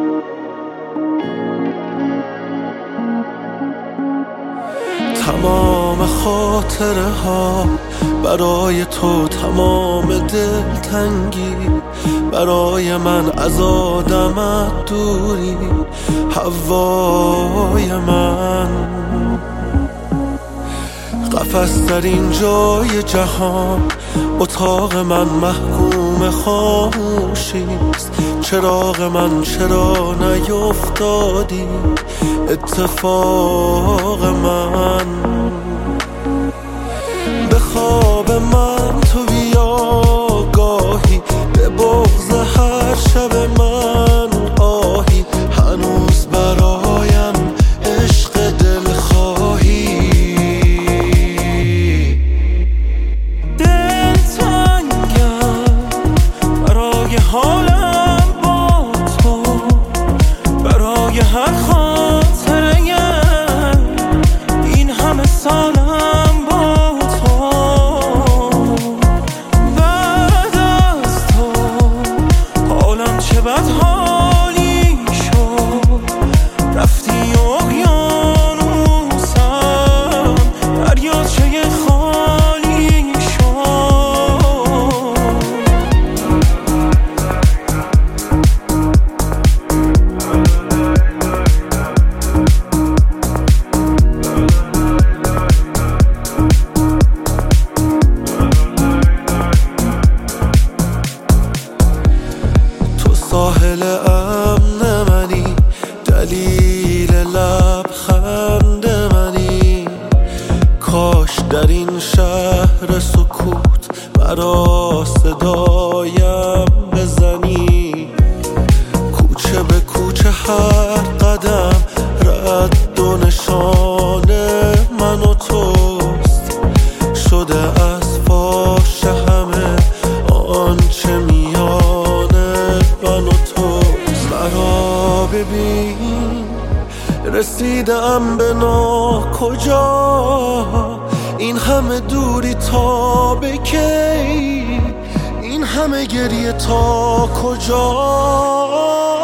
تمام خاطره ها برای تو، تمام دلتنگی برای من، از آدمت دوری هوای من. قفس در این جای جهان، اتاق من محکوم خاموشیست. چراغ من چرا نیفتادی اتفاق من؟ به خواب من تو بیا گاهی، به بغض هر شب من آهی. هنوز برایم عشق دلخواهی. دلتنگم برای حالم با تو، برای هر خاطره این همه سالم با تو. بعد از تو حالم چه بد حالی شد. رفتی اقیانوسم، دریاچه خالی شد. ساحل امن منی، دلیل لبخند منی. کاش در این شهر سکوت مرا صدایم بزنی. کوچه به کوچه هر قدم رد و نشان من و توست. شده از فاش همه آنچه میان من و توست. مرا ببین رسیدم به ناکجا. این همه دوری تا به کی؟ این همه گریه تا کجا؟